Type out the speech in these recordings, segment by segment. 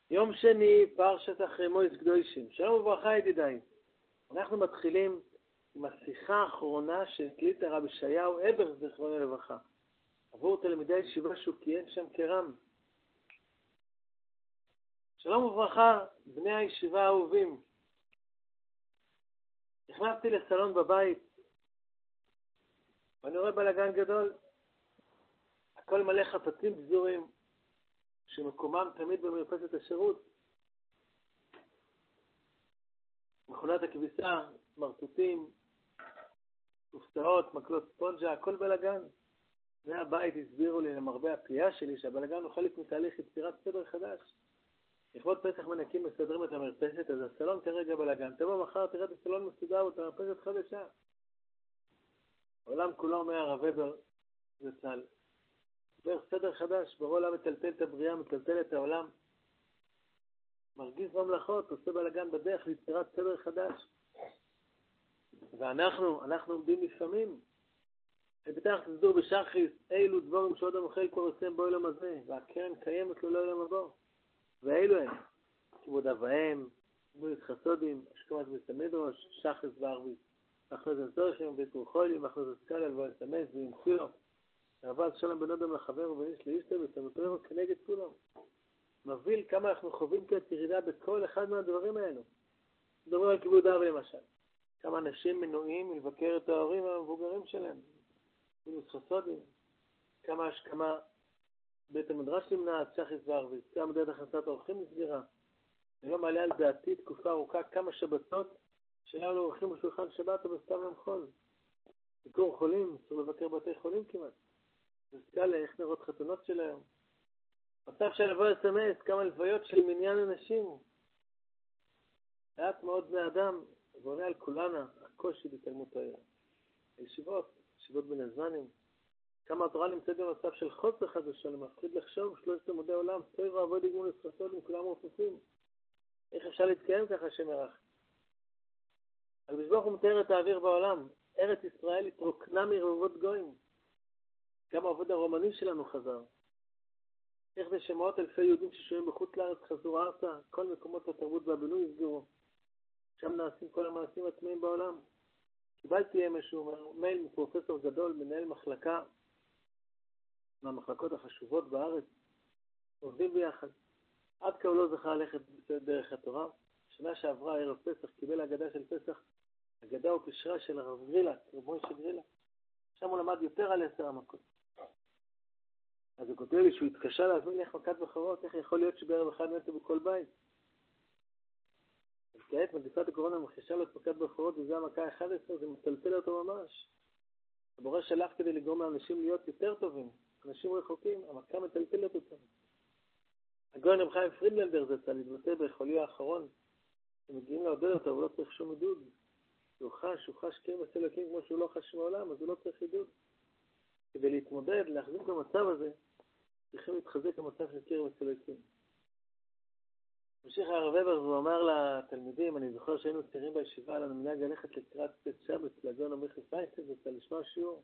יום שני, פרשת אחרי מויס קדושים. שלום וברכה ידידיי. אנחנו מתחילים עם השיחה האחרונה שהקליט הרב ישעיהו הבר זיכרונו לברכה עבור תלמידי ישיבה שהוא כיהן שם כרם. שלום וברכה, בני הישיבה האהובים. נכנסתי לסלון בבית ואני רואה בלגן גדול. הכל מלא חפצים פזורים שמקומם תמיד במרפסת השירות. מכונת הכביסה, מרטוטים, קופסאות, מקלות ספונג'ה, הכל בלגן. מהבית הסבירו לי למרבה הפליאה שלי שהבלגן הוא חלק מתהליך יצירת סדר חדש. לכבוד פסח מנקים מסדרים את המרפסת, אז הסלון כרגע בלגן. תבוא מחר תראה את הסלון מסודר ואת המרפסת חדשה. העולם כולו אומר הרב הבר זצ"ל. עובר סדר חדש, ברוא עולם מטלטל את הבריאה, מטלטל את העולם. מרגיז ממלכות, עושה בלגן בדרך ליצירת סדר חדש. ואנחנו עומדים לפעמים. ובטח תסדור בשחיס, אילו דבורים שעוד המוחל כבר עושים בו אילום הזה, והקרן קיימת לו לא אילום הבו. ואילו הם, כיבוד אבהם, גמולת חסודים, השכמת בית המדרש, שחס וערבית. אחנו זה זורחים, ביקור חולים, אחנו זה סקל על בו לסמס, וימחילו. הרב"ז שלום בן אדם לחבר ובאיש לאישתו, וסמטרנו כנגד כולם. מביל כמה אנחנו חווים כעת ירידה בכל אחד מהדברים האלו. מדברים על כיבוד אב למשל. כמה אנשים מנועים לבקר את ההורים המבוגרים שלהם. גמולת חסודים. כמה בית המדרש נמנעת, שחס וערבית. כמה מדעת הכנסת האורחים נסגרה. אני לא מעלה על דעתי תקופה ארוכה כמה שבתות שלנו אורחים בשולחן שבת או בסתם למחול. ביקור חולים, אסור לבקר בתי חולים כמעט. וסקאלה, איך נראות חתונות של היום. מצב של לבוא לסמס, כמה לוויות של מניין אנשים. מעט מאוד בני אדם, ועונה על כולנה, הקושי בתלמוד תורה. ישיבות בין הזמנים. כמה התורה נמצאת במצב של חוסר חס ושלום, מפחיד לחשוב, 3 לימודי עולם, תוהו ועבוד גמולת חסודים, כולם רופפים. איך אפשר להתקיים ככה שמרח? הקדוש ברוך הוא מתאר את האוויר בעולם. ארץ ישראל התרוקנה מרבבות גויים. גם העבוד הרומני שלנו חזר. איך זה שמאות אלפי יהודים ששוהים בחוץ לארץ חזרו ארצה, כל מקומות התרבות והבילוי נסגרו. שם נעשים כל המעשים עצמיים בעולם. קיבלתי משהו מייל מפרופסור גדול, מנהל מחלקה מהמחלקות החשובות בארץ. עובדים ביחד. עד כה הוא לא זכה ללכת דרך התורה. שנה שעברה ערב פסח קיבל הגדה של פסח. הגדה הוא קשרה של הרב גרילה, רב מוישה גרילה. שם הוא למד יותר על 10 המכות. אז הוא כותב לי שהוא התקשה להזמין לי איך מכת בחורות, איך יכול להיות שבערב אחד מתו בכל בית. אז כעת מגפת הקורונה מכחישה לו את מכת בחורות, וזה המכה 11, זה מטלטל אותו ממש. הבורא שלח כדי לגרום לאנשים להיות יותר טובים. אנשים רחוקים, המכה מטלטלת אותם. הגאון רב חיים פרידלנדר זצ"ל התבטא בחוליו האחרון, שמגיעים לעודד אותו, הוא לא צריך שום עידוד. הוא חש קרב הסלוקים כמו שהוא לא חש מעולם, אז הוא לא צריך עידוד. כדי להתמודד, להחזיק במצב הזה, צריכים להתחזק במצב של קרב הסלוקים. ממשיך הרב הבר והוא אמר לתלמידים, אני זוכר שהיינו צעירים בישיבה, לנו מנהג ללכת לקראת צאת שבת, לגאון עמיחי פיינשטיין זצ"ל לשמוע שיעור.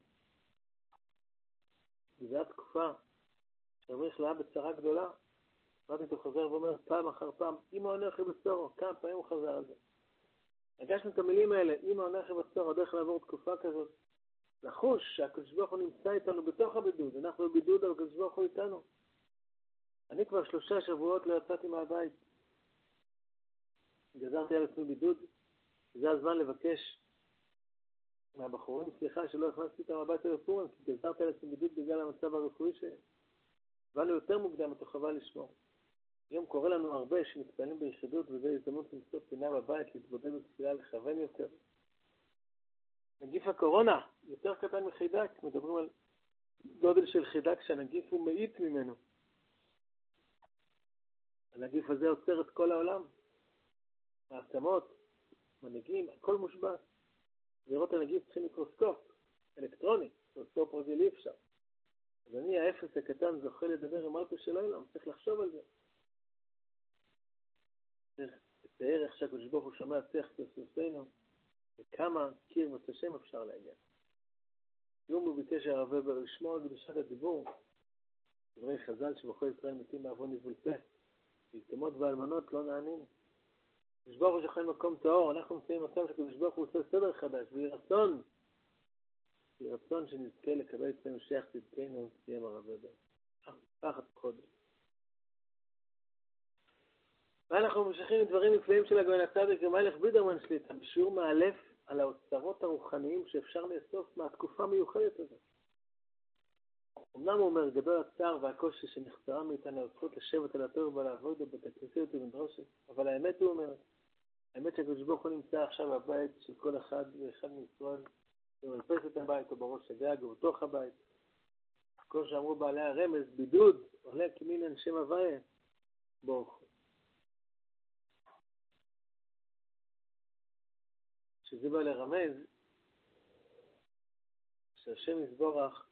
וזו התקופה שעמיחי היה בצרה גדולה, ואז הוא חוזר ואומר פעם אחר פעם, אמא עונך בצורו, כמה פעמים הוא חזר על זה. הגשנו את המילים האלה, אמא עונך בצורו, דרך לעבור תקופה כזאת, לחוש שהקדוש ברוך הוא נמצא איתנו בתוך הבידוד, אנחנו בבידוד, אבל הקדוש ברוך הוא איתנו. אני כבר 3 שבועות לא יצאתי מהבית. גזרתי על עצמי בידוד, זה הזמן לבקש מהבחורים, סליחה שלא הכנסתי איתם הביתה לפורים, כי גזרתי על עצמי בידוד בגלל המצב הרפואי שלי. באנו יותר מוקדם, אתה חבל לשמור. היום קורא לנו הרבה שמתפעלים ביחידות, וזו הזדמנות למצוא פינה בבית, להתבודד בתפילה, לכוון יותר. נגיף הקורונה, יותר קטן מחידק, מדברים על גודל של חידק שהנגיף הוא מאית ממנו. הנגיף הזה עוצר את כל העולם. מעצמות, מנהיגים, הכל מושבת. לראות הנגיף צריכים מיקרוסקופ, אלקטרוני, מיקרוסקופ רגיל אי אפשר. אז אני האפס הקטן זוכה לדבר עם אלפו של העולם, צריך לחשוב על זה. צריך לתאר איך שהקדוש ברוך הוא שומע שיח כסוסנו, וכמה קיר ותשם אפשר להגיע. יום הוא ביקש הרב הבר לשמוע על קדושת הדיבור, דברי חז"ל שבכל ישראל מתים בעוון ניבול פה, ויתמו יתומות ואלמנות לא נענים. הקדוש ברוך הוא שוכן מקום טהור, אנחנו נמצאים במצב שהקדוש ברוך הוא עושה סדר חדש, ויהי רצון שנזכה לקבל אצלנו שייך צדקנו, תהיה ברב ידע. פחד חודש. ואנחנו ממשיכים עם דברים נפלאים של הגאון הצדיק ומלך בידרמן שליטה, בשיעור מאלף על האוצרות הרוחניים שאפשר לאסוף מהתקופה המיוחדת הזאת. אמנם הוא אומר, גדול הצער והקושי שנחסרה מאיתנו הזכות לשבת על התור ולעבוד בתקציסיות ובדרושת, אבל האמת הוא אומר, האמת שהקדוש ברוך הוא נמצא עכשיו בבית של כל אחד ואחד מישראל, הוא מרפס את הבית או בראש הגג או בתוך הבית. כמו שאמרו בעלי הרמז, בידוד עולה כמין אנשי הוויה ברוך הוא. שזה בא לרמז שהשם יזבורך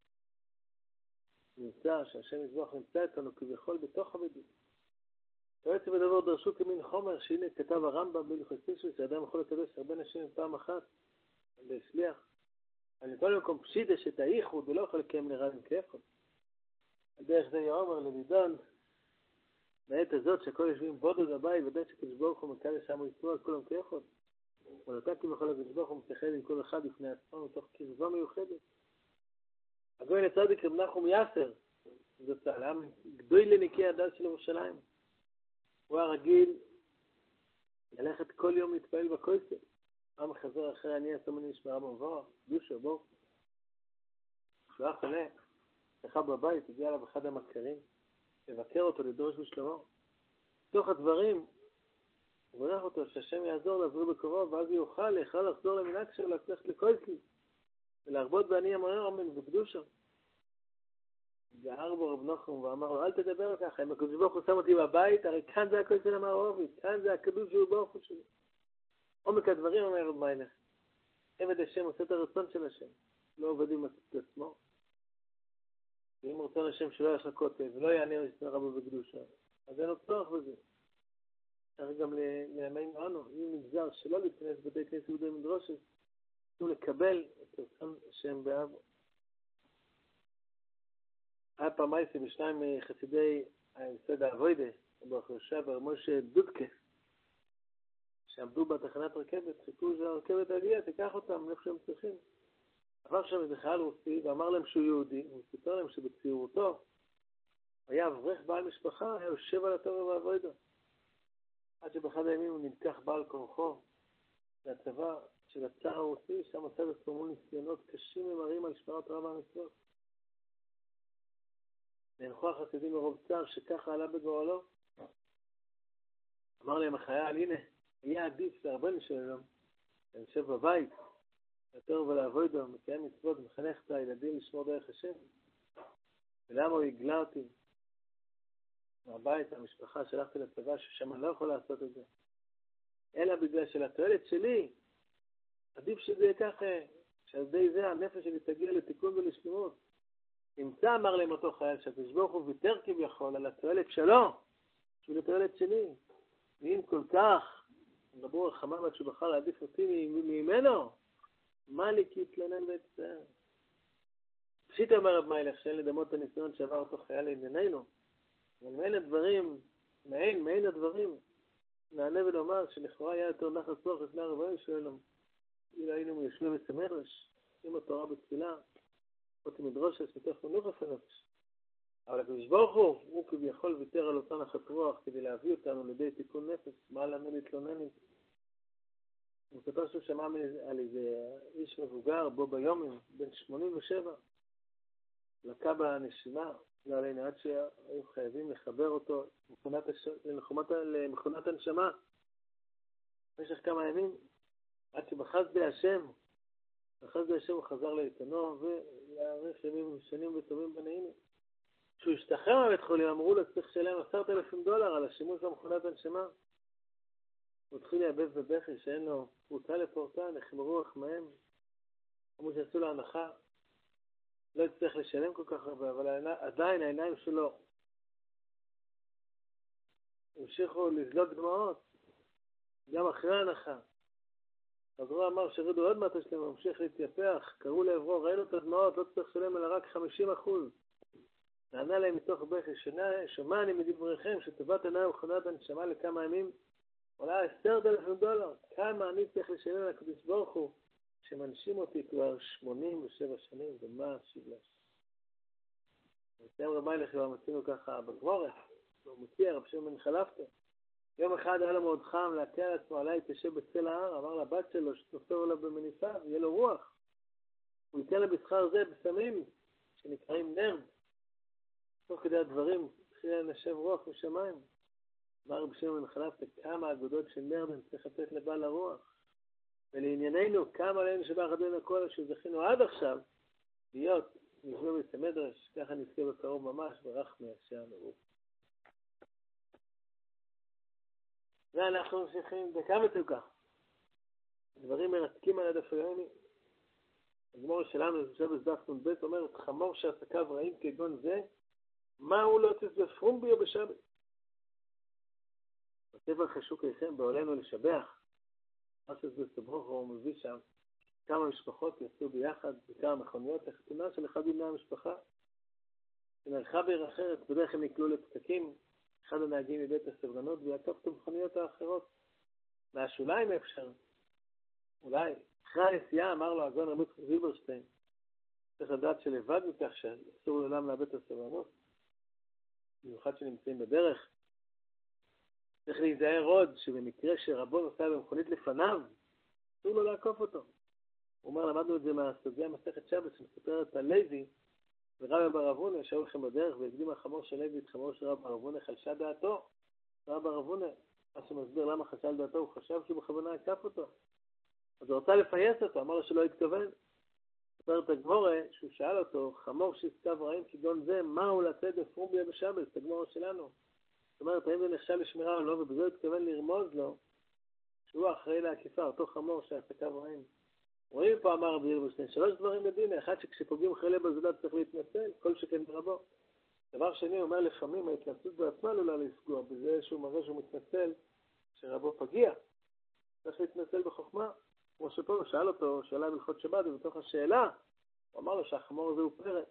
נמצא, שהשם יזבורך נמצא איתנו כביכול בתוך הבידוד. בעצם הדבר דרשו כמין חומר שהנה כתב הרמב"ם בהלכות פיסחא שאדם יכול לקדש הרבה נשים פעם אחת להשליח. אבל בכל מקום פשיטה שתאיחוד ולא יכול לקיים נראים כאפות. על דרך זה יאמר לנידון בעת הזאת שהכל יושבים בודד בבית ודעת שקדוש ברוך הוא מקדש שם ויצרו על כולם כאפות. אבל אותה כביכול הקדוש ברוך הוא מתייחד עם כל אחד לפני עצמו מתוך קרבה מיוחדת. הגאון הצדיק רב נחום יאסר, זאת העם גדול לניקי הדת של ירושלים. הוא היה רגיל ללכת כל יום להתפעל בכויסל. עם חזר אחרי אני הסמני נשמרה במבואה, דושה, בוא. כשהוא היה חולה, שכב בבית, הגיע אליו אחד המכרים, לבקר אותו, לדרוש בשלומו. תוך הדברים, הוא ברך אותו שהשם יעזור לעזור בקרוב, ואז יוכל לחזור למנהג שלו, ללכת לכויסל, ולהרבות בעני המרר אמן בקדושה. גער בו רב נחום ואמר לו, אל תדבר ככה, אם הקדוש ברוך הוא שם אותי בבית, הרי כאן זה הכויסל המערבית, כאן זה הקדוש שהוא ברוך הוא שלי. עומק הדברים אומר רב מיילך, עבד השם עושה את הרצון של השם, לא עובדים את עצמו. ואם רצון השם שלא יש לכותב, ולא יענה רבו בקדושה, אז אין לו צורך בזה. צריך גם לימינו אנו, אם נגזר שלא להתכנס בתי כנסת ובתי מדרושת, הוא לקבל את רצון השם באבו. היה פעם מייסי בשניים חסידי היסוד האבוידה, ברוך יושב משה דודקה, שעמדו בתחנת רכבת, חיכו שהרכבת הגיעה, תיקח אותם, איך שהם צריכים. עבר שם איזה חייל רוסי ואמר להם שהוא יהודי, הוא סיפר להם שבציורותו היה אברך בעל משפחה, היה יושב על התורה והאבוידה. עד שבאחד הימים הוא נלקח בעל כורחו לצבא של הצער הרוסי, שם עשה בפרמון ניסיונות קשים ומרים על שמירת תורה והמצוות. נאנחו החסידים מרוב צער שככה עלה בגורלו. אמר להם החייל, הנה, יהיה עדיף להרבני שלנו, להמשב בבית, לתור ולעבוד בו, מקיים מצוות, מחנך את הילדים לשמור דרך השם. ולמה הוא יגלה אותי מהבית, המשפחה, שלחתי לצבא, ששם אני לא יכול לעשות את זה. אלא בגלל שלתועלת שלי, עדיף שזה יהיה ככה, שעל ידי זה הנפש שלי תגיע לתיקון ולשלמות. נמצא, אמר להם אותו חייל, שהקדוש ברוך הוא ויתר כביכול על התועלת שלו, שהוא לתועלת שלי. ואם כל כך, מדברו על חממת שהוא בחר להעדיף אותי ממנו, מה לי כי התלונן והצטער? פשיט אומר רב מיילך, שאין לדמות את הניסיון שעבר אותו חייל לענייננו, אבל מעין הדברים, מעין הדברים, נענה ולומר שלכאורה היה יותר נחת צורך לפני הרבעים שלנו, אילו היינו יושבים בסמרש, עם התורה בתפילה, אותי מדרושת מתוך מנוחת הנפש. אבל הקדוש ברוך הוא כביכול ויתר על אותה נחת רוח כדי להביא אותנו לידי תיקון נפש, מה לנו להתלונן עם זה? הוא כתב שהוא שמע על איזה איש מבוגר בו ביומים, בן 87, לקה בנשימה, לא עלינו עד שהיו חייבים לחבר אותו למכונת הנשמה במשך כמה ימים, עד שבחז בי השם הוא חזר לאיתנו ולהאריך ימים שנים וטובים בנעימים. כשהוא השתחרר מבית חולים, אמרו לו, צריך לשלם $10,000 על השימוש במכונת הנשמה. הוא התחיל להיאבב בבכי שאין לו פרוטה לפורטה, נחמרו רחמיהם. אמרו שעשו לו הנחה, לא יצטרך לשלם כל כך הרבה, אבל עדיין העיניים שלו המשיכו לזלוג דמעות, גם אחרי ההנחה. חזרו אמר שרדו עוד מעט שלהם, המשיך להתייפח, קראו לעברו, ראינו את הדמעות, לא צריך לשלם אלא רק 50%. נענה להם מתוך בכי, שומע אני מדבריכם שטובת הנאה ומכונת הנשמה לכמה ימים עולה $10,000. כמה אני צריך לשלם לקדוש ברוך הוא שמנשים אותי כבר 87 שנים, ומה אשיב לה? ותאם רבי לכי ומצינו ככה בגבורת, הוא מציע רב שמעון בן חלפתא. יום אחד היה לו מאוד חם להקל על עצמו, עלה להתיישב בצל ההר, אמר לבת שלו שתנופר עליו במניפה, יהיה לו רוח. הוא ייתן לה בשכר זה בסמים שנקראים נרד. תוך כדי הדברים, התחיל לנשב רוח משמיים. אמר רב שמעון בן חלפתא, כמה אגודות של נרד צריך לתת לבעל הרוח. ולענייננו, כמה עלינו שבח אדוני הכל שזכינו עד עכשיו להיות נשמע בית המדרש, ככה נזכה בקרוב ממש, ברחמי השם ברוך. ואנחנו ממשיכים דקה ותוקה. דברים מרתקים על הדף היומי. הגמור שלנו, יושב בדף נ"ב, אומרת, חמור שעסקיו רעים כגון זה, מה הוא לא תספרום בי או בשבת? בטבע חשוק לכם, בעולנו לשבח. מה שזה סברוך הוא מביא שם, כמה משפחות יצאו ביחד, בכמה מכוניות, לחתונה של אחד מבני המשפחה. שנערכה בעיר אחרת, בדרך הם נקלעו לפקקים, אחד הנהגים מבית הסבלנות, ויעקב את המכוניות האחרות. מהשוליים אפשר. אולי, אחרי הנסיעה אמר לו הגאון רבי יצחק זילברשטיין, צריך לדעת שלבד מכך שאסור לעולם לאבד את הסבלנות, במיוחד שנמצאים בדרך. צריך להיזהר עוד שבמקרה שרבו נוסע במכונית לפניו, אסור לו לעקוף אותו. הוא אומר, למדנו את זה מהסוגיה מסכת שבת שמספרת על לוי, ורבי בר אבונה שהיו לכם בדרך והקדים החמור של לוי את חמור של רבי בר אבונה, חלשה דעתו. רבי בר אבונה, מה שמסביר למה חשל דעתו, הוא חשב שהוא בכוונה עקף אותו. אז הוא רצה לפייס אותו, אמר לו שלא התכוון. ספרת הגמורה שהוא שאל אותו, חמור שעסקיו רעים כגון זה, מהו לצאת בפרומביה בשבת? את הגמורה שלנו. זאת אומרת, האם זה נחשב לשמירה או לא, ובזה התכוון לרמוז לו שהוא אחראי לעקיפה, אותו חמור שעסקיו רעים. רואים פה, אמר רבי זילברשטיין, 3 דברים בדין, אחד שכשפוגעים חיילי בזולת צריך להתנצל, כל שכן ברבו. דבר שני, הוא אומר לפעמים ההתנצלות בעצמה לא לפגוע, בזה שהוא מראה שהוא מתנצל שרבו פגיע. צריך להתנצל בחוכמה. כמו שפה הוא שאל אותו, שאלה בהלכות שבת, ובתוך השאלה, הוא אמר לו שהחמור הזה הוא פרא.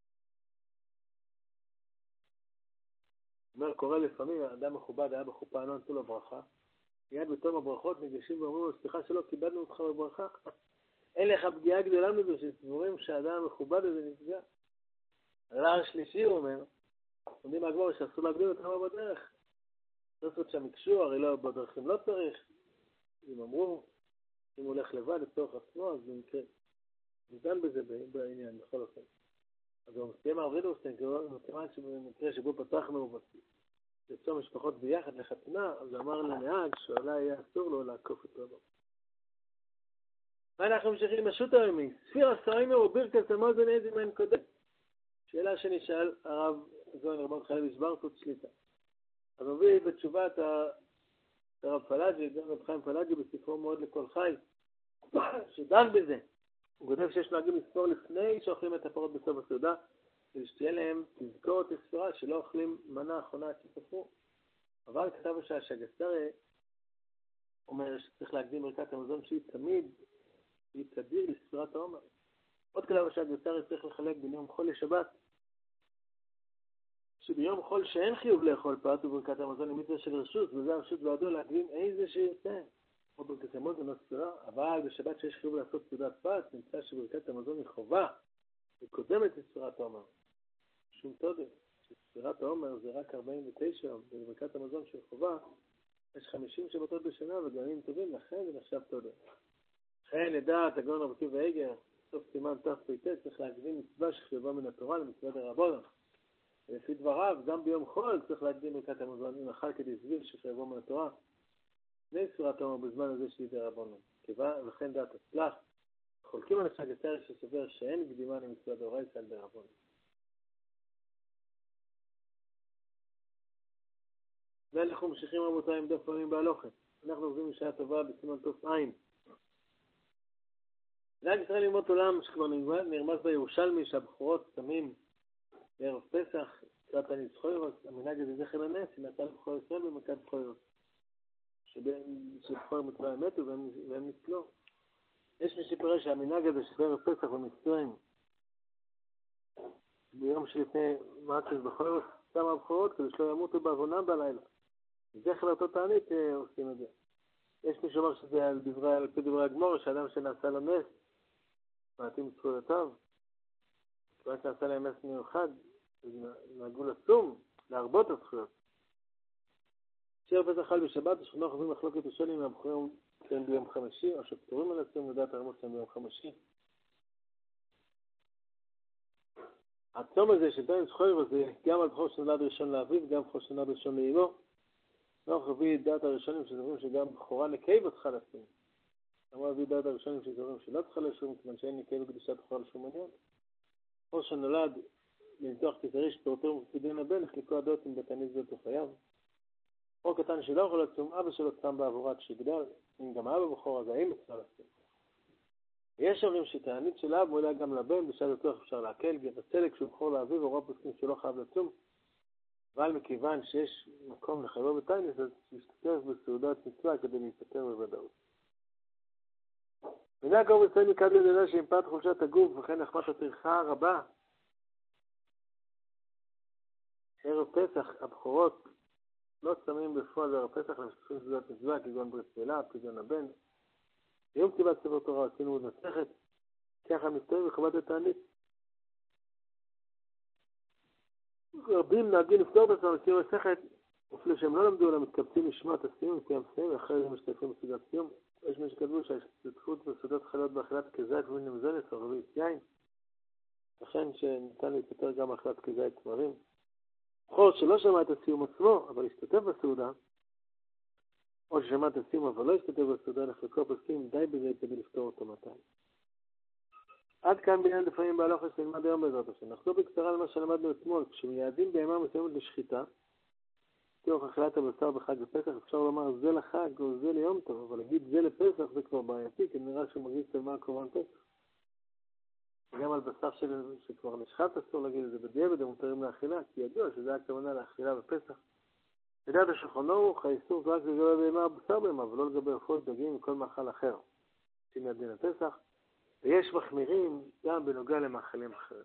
הוא אומר, קורא לפעמים, האדם מכובד היה בחופה, לא נתנו לו ברכה. מיד בתום הברכות ניגשים ואומרים לו, סליחה שלא, כיבדנו אותך בברכה. אין לך פגיעה גדולה מזה שסבורים שהאדם המכובד הזה נפגע. הדבר השלישי הוא אומר, עומדים מהגמור שאסור להקדים אותם בדרך. לעשות שם מקשור, הרי לא בדרכים לא צריך. אם אמרו, אם הוא הולך לבד לצורך עצמו, אז במקרה. ניתן בזה בעניין, בכל אופן. אז הוא מסיים הרבידורסטיין, כיוון שבמקרה שבו פתחנו לצור משפחות ביחד לחתונה, אז הוא אמר לנהג שאולי יהיה אסור לו לעקוף את רבו. ואנחנו ממשיכים עם השו"ת היומי. ספיר הסוימר ובירכת המאזן איזה מן קודם. שאלה שנשאל הרב הגאון רבן חלבי שברטות שליטה. אז הוא מביא בתשובה את הרב פלאג'י, גם רב חיים פלאג'י בספרו מאוד לכל חי, שדן בזה. הוא כותב שיש נוהגים לספור לפני שאוכלים את הפרות בסוף הסעודה, כדי שתהיה להם תזכורת הספירה שלא אוכלים מנה אחרונה עד שספרו. אבל כתב שהגסרי אומר שצריך להקדים ברכת המזון שהיא תמיד, שהיא תדיר לספירת העומר. עוד כתב שהגסרי צריך לחלק בין יום חול לשבת, שביום חול שאין חיוב לאכול פת וברכת המזון היא מצווה של רשות, וזה הרשות ועדו להקדים איזה שירצה. או ברכת המזון לא ספירה, אבל בשבת שיש חיוב לעשות סעודת פת, נמצא שברכת המזון היא חובה, היא קודמת לספירת העומר. שום תודה, שספירת העומר זה רק 49, וברכת המזון של חובה, יש 50 שבתות בשנה וגם טובים, לכן זה נחשב תודה. לכן לדעת הגאון רבי עקיבא איגר, סוף סימן תפ"ט, צריך להקדים מצווה שחיובה מן התורה למצווה דרבנן. ולפי דבריו, גם ביום חול צריך להקדים ברכת המזון, אם אכל כדי סביר שחיובה מן התורה. לפני ספירת העומר בזמן הזה שהיא דרבנן. וכן דעת הצלח, חולקים על הגסרי שסובר שאין קדימה למצווה דאורייתא על דרבנן. ואנחנו ממשיכים רבותיי עם דף פעמים בהלוכה. אנחנו עובדים בשעה טובה בסימן תע"ע. נהג ישראל ללמוד עולם שכבר נרמז בירושלמי שהבחורות שמים בערב פסח, קראת הניצחוירות, המנהג הזה זכר לנס, היא נתן לבחור ישראל במכת בכורות. שבחור מצווה מתו והם ניצלו. יש מי שפרש שהמנהג הזה שבערב פסח במצרים ביום שלפני מעצב בחורף, שם הבחורות כדי שלא ימותו בעוונם בלילה. זכר לאותו תענית עושים את זה. יש מי שאומר שזה על פי דברי הגמור, שאדם שנעשה לו נס, מעטים זכויותיו, רק נעשה להם נס מיוחד, נהגו לצום, להרבות הזכויות. שיר פסח חל בשבת, השכנו חווים מחלוקת ראשונים מהבחורים כן ביום חמישי, או שפטורים על הצום לדעת הרמות שלהם ביום חמישי. הצום הזה של בין זכויר הזה גם על בחור שנולד ראשון לאביו, גם בחור שנולד ראשון לאמו. לא חווי דעת הראשונים שזוכרים שגם בחורה נקייבת צריכה לצום. למה חווי דעת הראשונים שזוכרים שלא צריכה לשום, כיוון שאין נקייבת קדושת בחורה לשום עניין. או שנולד לניתוח קיסרי שפורטר ומפסידין הבן, החליקו הדעות עם בתניס ואותו חייו. או קטן שלא יכול לצום, אבא שלו צם בעבורת שיגדל, אם גם אבא בחור אז האמא צריכה לצום. יש אומרים שתענית של אב מועילה גם לבן, בשעה בטוח אפשר להקל, בצדק כשהוא בחור לאביו, או רוב פוסקים שלא חייב לצום. אבל מכיוון שיש מקום לחייבו בתענית, אז להשתתף בסעודת מצווה כדי להיפטר בוודאות. מיני הגור מצוין מכד לדלה שאימפת חולשת הגוף וכן נחמת הטרחה הרבה. ערב פסח, הבחורות לא צמים בפועל ערב פסח למשתתפים בסעודת מצווה, כגון ברית מילה, פדיון הבן. ביום כתיבת ספר תורה עשינו עוד מסכת, ככה מסתובב וחובת התענית. רבים נהגים לפתור בעצמם לסיום מסכת, אפילו שהם לא למדו, אלא מתקבצים לשמוע את הסיום, סיום סיום, ואחרי זה משתתפים בסעודת סיום. יש מי שכתבו שההשתתפות בסעודת חלות באכילת כזית ומין מזלת או רביעית יין, לכן שניתן להתפטר גם באכילת כזית תמרים. בחור שלא שמע את הסיום עצמו, אבל השתתף בסעודה, או ששמע את הסיום אבל לא השתתף בסעודה, לחלקו פוסקים די בזה כדי לפתור אותו מתי. עד כאן בעניין לפעמים בהלכה שנלמד היום בעזרת השם. נחזור בקצרה למה שלמדנו אתמול. כשמייעדים בהמה מסוימת לשחיטה, תוך אכילת הבשר בחג הפסח, אפשר לומר זה לחג או זה ליום טוב, אבל להגיד זה לפסח זה כבר בעייתי, כי נראה שהוא מרגיש על מה קורבן פסח. גם על בשר שכבר נשחט אסור להגיד את זה בדיעבד, הם מותרים לאכילה, כי ידוע שזה היה כוונה לאכילה בפסח. לדעת השולחן ערוך, האיסור זה רק לגבי בהמה בשר בהמה, ולא לגבי עופות, דגים וכל מאכל אחר. שימי הדין הפסח. ויש מחמירים גם בנוגע למאכלים אחרים.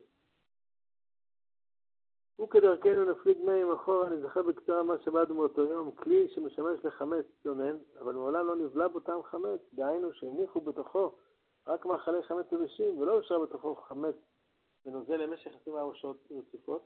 וכדרכנו נפליג מים אחורה, אני זוכר בקצרה מה שבאנו מאותו יום, כלי שמשמש לחמץ צונן, אבל מעולם לא נבלה בותם חמץ, דהיינו שהניחו בתוכו רק מאכלי חמץ יבשים, ולא אושר בתוכו חמץ ונוזל למשך 24 שעות רציפות.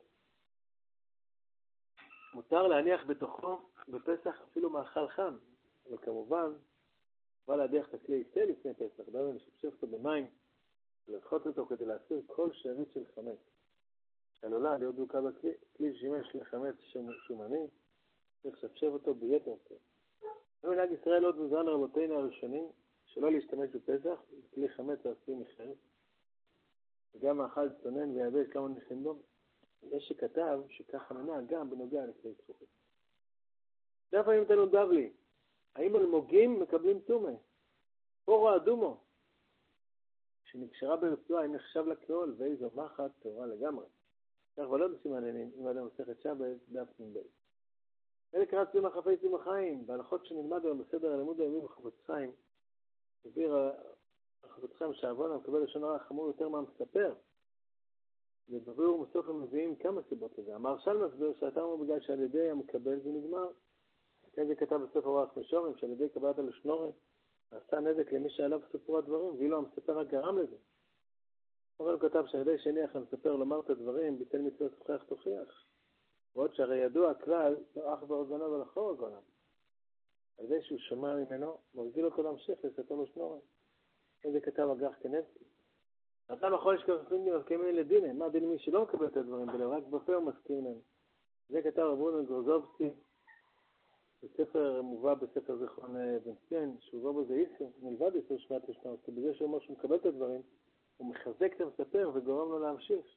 מותר להניח בתוכו בפסח אפילו מאכל חם, וכמובן, בא להדיח את הכלי היטל לפני פסח, דהיינו נשפשף אותו במים, ולדחות אותו כדי להסיר כל שארית של חמץ. שעלולה להיות דוקה בכלי, כלי שימש לחמץ שומני, צריך לשפשף אותו ביתר טוב. מנהג ישראל עוד מזרן רבותינו הראשונים, שלא להשתמש בפסח, כלי חמץ העשוי מחרס, וגם מאכל צונן ויבש כמה נחים בו. יש שכתב שככה מנהג גם בנוגע לכלי צחוקים. דף האם תנו דבלי, האם אלמוגים מקבלים תומה? פורו אדומו, שנקשרה ברצועה, אם נחשב לקרול, ואיזו מחט תורה לגמרי. כך ולא בסימננים, אם אדם מסכת שבת, דף נ"ב. אלה קראת סיום החפי סיום החיים, בהלכות שנלמד היום בסדר הלימוד היומי בחפץ חיים, הסביר החפץ חיים שהעוון המקבל לשון הרע חמור יותר מהמספר. ובביאור ומסוף הם מביאים כמה סיבות לזה. המהרש"ל מסביר שהטעם הוא בגלל שעל ידי המקבל זה נגמר. כן זה כתב בספר אורח משורים, שעל ידי קבלת הלשנורת, עשה נזק למי שעליו ספרו הדברים, ואילו המספר רק גרם לזה. אבל הוא כתב שעל ידי שניח המספר לומר את הדברים, ביטל מצוות תוכיח תוכיח. ועוד שהרי ידוע הכלל, לא אח באוזניו ולחור אוזניו. על ידי שהוא שומע ממנו, מרגיל אותו להמשיך לספר לשנורת. איזה כתב אגח כנבסי. אתה יכול שכרסים לי כמי לדין, מה דין מי שלא מקבל את הדברים בלב, רק בפה הוא מסכים להם. זה כתב רבנו גרוזובסקי, בספר מובא בספר זיכרון בן ציון, שהובא בו זה איסור, מלבד איסור שמיעת לשנורת, כי בזה שהוא אומר שהוא מקבל את הדברים, הוא מחזק את המספר וגורם לו להמשיך.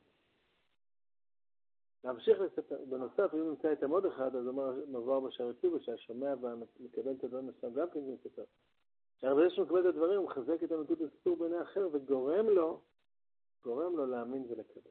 להמשיך לספר. בנוסף, אם נמצא איתם עוד אחד, אז אומר מבואר בשעריצו, שהשומע ומקבל את הדברים מסוים גם כן מספר. שהרבה שהוא מקבל את הדברים, הוא מחזק את אמיתות הסיפור בעיני אחר, וגורם לו להאמין ולקבל.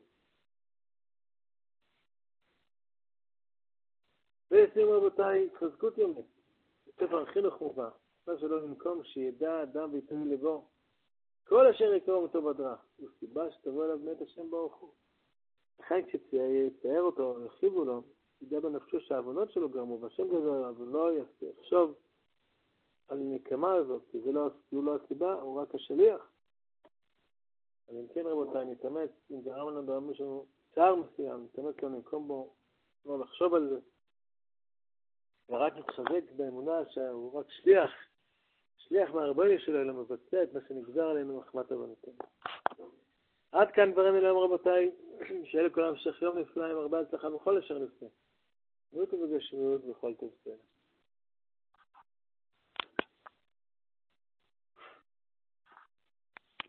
ולסיום רבותיי, חזקות יומית. בספר החינוך מובא, מה שלא במקום שידע אדם ויתן לבו. כל אשר יקרום אותו בדרך, הוא סיבה שתבוא אליו מת השם ברוך הוא. לכן כשיצייר אותו, ירחיבו לו, ידע בנפשו שהעוונות שלו גרמו, והשם גזר, אבל לא יחשוב על הנקמה הזאת, כי הוא לא הסיבה, הוא רק השליח. אז אם כן רבותיי, נתאמץ, אם גרם לנו ברמה שלנו צער מסוים, נתאמץ לנו במקום בו, לא לחשוב על זה, ורק נתחזק באמונה שהוא רק שליח מהרבני שלו, אלא מבצע את מה שנגזר עלינו מחמת עוונותינו. עד כאן דברנו היום רבותיי, שיהיה לכולם המשך יום נפלא עם הרבה הצלחה בכל אשר נפלא. בריאות ובגשמיות וכל טוב.